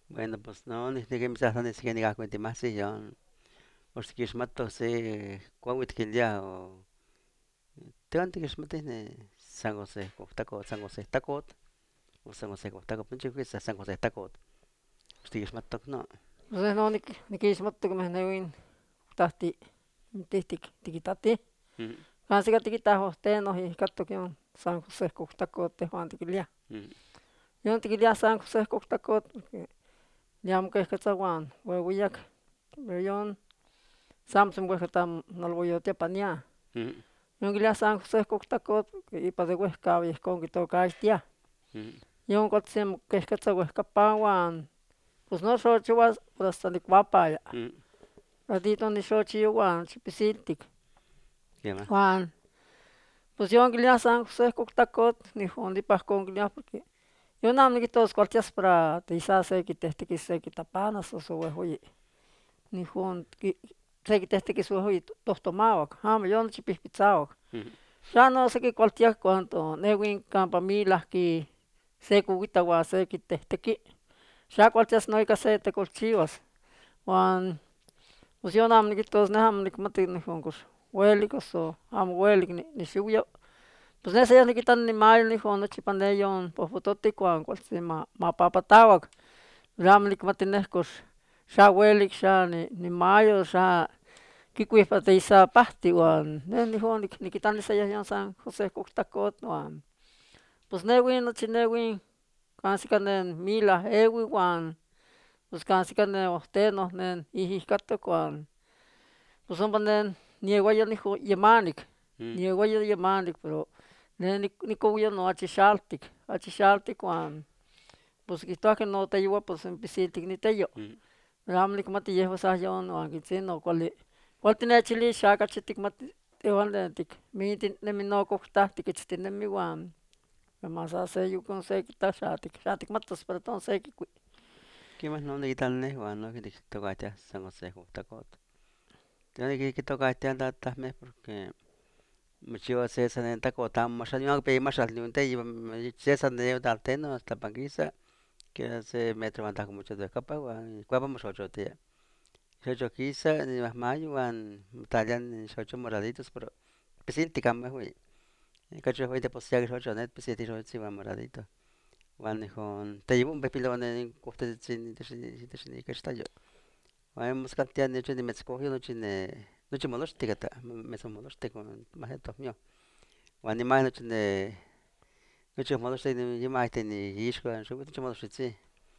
Bueno, pues no, ni que me ni siquiera ni cuenta más si yo, o si quieres mato, se, cuál que ya, o, te van a que mates ne, San José, taco, San José, taco, o San José, taco, pinche que es San José, taco, o si quieres mato, no. Pues no, ni kismattu, kun mä neuin tahti tihtik tikitati. Mm, Kansika tikita hohteen ohi, kattokin on saanko se kohtakoot te vaan tikilia. mm, Jon tikilia saanko se kohtakoot, ja muke ehkä vaan, voi ujak. Jon Samsung voi tam nalvojo tepania. mm, Jon kilia saanko se kohtakoot, ipa de wehkaa vi konki to kaistia. mm, Jon kotse muke ehkä wehka pauan. Pues no so chuvas, pues tani vapaa. mm, Ratito ni so chiuan, chipisiltik. ¿qué más? Juan, pues yo anguilia san José Coctacot, ni fondi pa conguilia, porque yo nam ni kitos cualquier para te isa se que te se que tapanas o so hoy, ni fond que se que te so hoy dos tomawak, ha me yo no chipis pizzawak. Mm, Ya no sé que cualquier cuanto, newin campa milas que se cubita wa se que te que, ya cualquier no hay que se te colchivas, Juan, pues yo nam ni kitos nam ni mati ni fongus. Huelikos o am huelik ni shuyo. Pues nese ya nikitan ni mayo ni hono chipane yon pohpototi kuan kualtsi ma papatawak. Ram nikmatinehkos xa welik xa ni mayo xa kikuihpati isa pahti wan ne ni hon nikitan sa yan San José Coctacot wan. Pues newin nochi newin kansikanen mila ewi wan pues kansikanen ohteno nen ihihkatok wan. Pues ompa nen niewayo ni yemanik. mm, Niewayo yemanik pero ne nikowyo no achixaltik wan pues kihtowa ke no teyowa pues sempisiltik niteyo. mm, Pero amo nikmati yehua sa yon wan kitzin no kuali tinechili xa kachi tikmati tehuan tlen tikmintinemi no kocta tikitztinemi wan mas sa se yukon se kita xa tikmatos pero ton se kikui. ¿qué más no ni quitan ne, bueno, que te toca ya San José, taco, tiene que tocar ya anda mes porque Mucho César en taco tam más año que más al nivel y César de Dalteno hasta Panguisa que se me levanta con mucho de capa y cuábamos ocho días. Ocho quizá ni más mayo van tallan ocho moraditos pero pesilti cama güey. Cacho hoy te posee que ocho net pesilti ocho van moradito. Van con te llevo un pepilo en coste sin que está yo. Vamos cantidad de hecho de mezcojo no tiene no tiene molos tigata me son molos te con más de mío. Van imagen de Nucho modos de imagen ni isco en su nucho modos sí.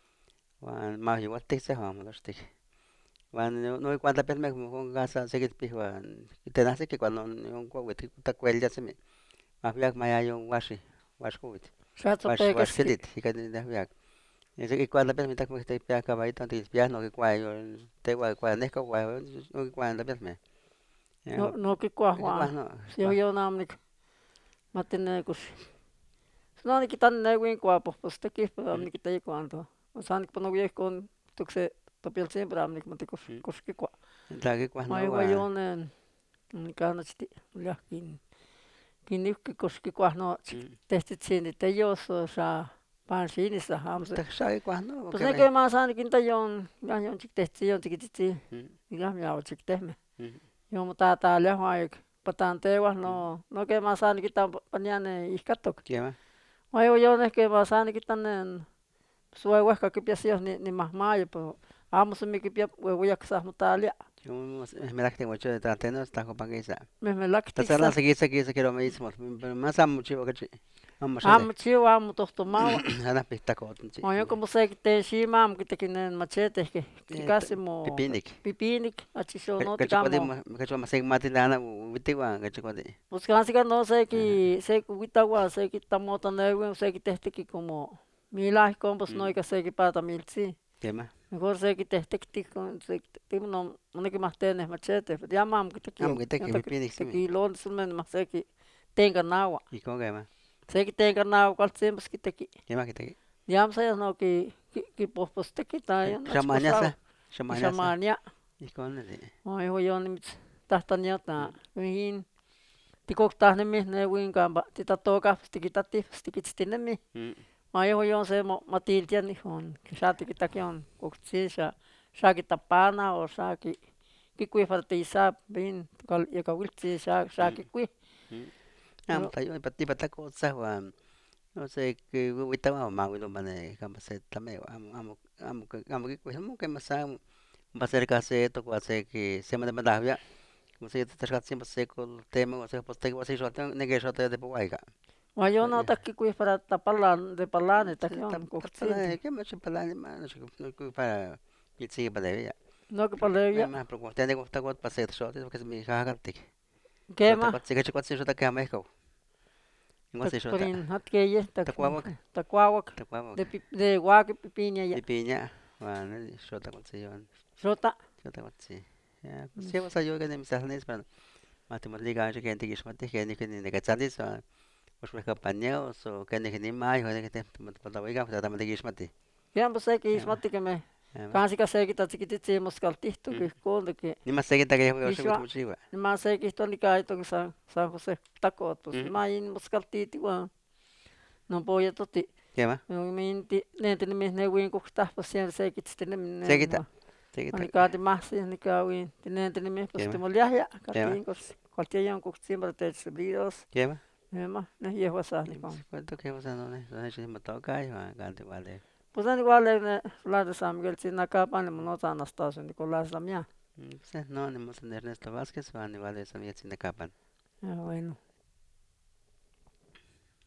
Van más igual te se vamos los te. Van no cuánta vez me con gasa se que pijo van te nace que cuando un cuau te ta cuel ya se me. Más viag más hay un washi cuit. Xa Wash tzopekeski. kelit y que de viag. Ese que cuánta vez me ta como te pia caballito antes pia no que cuai te guay cuai nesco guay no que cuánta vez me. No kikua Que wan. cuai no. Si yo namnik matinekus. No nikitan newin kua pohposteki pero am nikitay kuanto. San nikpanowie kon tukse topiel siempre am nikmatikos koskikua. Ta que cuai Mai no va. wayonen kanachti yakin kinihki koskikua no tehtitzini teyoso xa panxini sa hamse. Ta sabe cuai no Pues que ne ve. que más ani kintayon yan chiktehti yon tikititsi. Ilah miaw chiktehme. Yo mutata lehwaik patantewa no que más ani kitan paniane ihkatok. ¿Qué más? Mayo yo ne que más ani kitan en suewehka kipiasios ni mahmayo pero amo sumi kipia huehuyak sa mutalia. Yo me da que tengo hecho de trateno está con panguisa. Está Mehmelaktik la seguir se quiero me dice pero más amo chivo que vamos a ver. amo chiwa amo tohtomawa. Ana pista con sí. Oyo como se kite shima amo kitekinen machete que casi mo Pipinik. pipinik Que achishonotik chico de amo. que chico más en matinana vitiwa que chico de. Pues casi que no sé Ajá. que se kuitawa se kitamota newe se kitehti como milahi compos no que se kipata milsi. ¿Qué más? Mejor se kitehti con se no que más tenes machete. Ya mam Amo kitekion. que te Yo que pipinik sí me. te kilon sumen más se que tenga nawa. ¿Y con qué más? Se que tenga nawa cual siempre kiteki. ¿Qué más que te? Ya se no que pues te quita ya no chicosao. Shamaniasa. Y Shamaniasa. shamania. ¿Y con el? Oye yo ni tahtaniota. Mihin tikoktahnemi newin kamba titatoka tikitati tikitstinemi. Mayo yo se matiltia ni hon, shati kita kion, kuksisha, shaki tapana o shaki kikui fartisa bin kal yaka wilti shaki kui. Amo tayo iba tako sa wan no sé que ahorita vamos más bueno mane kama se tame amo que pues mo que masa va a ser caseto va a ser que se me da ya como se está siempre seco tema o sea pues tengo así yo tengo que yo te de puaiga Mayo no ta kikui para tapalan de palane ta kion para kuksinti. que me chupa la mano no para y sigue para ya No que palevia. me pero cuando tengo está cuando pasé yo tengo que se me jaga tic yo te Kema cuando se que cuando yo te que me co igual tak se yo prin hat keye tak ta cuava takwawak ta cuava de waki pipinya ya. de piña bueno yo te cuando se yo Sota. yo te cuando sí ya pues sí vas a yo que de mis sales para matemos liga yo que gente que yo mate que ni que ni que sales pues me compañeros o que ni que ni más o que te para oiga pues también que yo mate Kian pa se ki ya ismatti ke me. va Kansi ka se ki tatsikititsi moskaltihtu ki konde ki. ni más sé que te que yo soy Iswa mucho chiva ni ma se ki to ni kai to San José takot pues ma in moskaltiti wa. No poya toti. qué va No minti nente ni me ne win ko sta pa se ki tste ne sé ne que wa. está Ani ka ti mas ni ka win nente ni me qué pues te va molia ya ka qué va tin ko cualquier yan ko siempre te subidos. qué va Ma ne ye wa sa ni y kon. pues cuánto que vas a no no yo me toca y va cante vale Pues ani wale ne la de San Miguel sin acá pa ne no ta Anastasio Nicolás la mía. pues no ni más en Ernesto Vázquez va ni vale esa mía sin de capan Ah, bueno.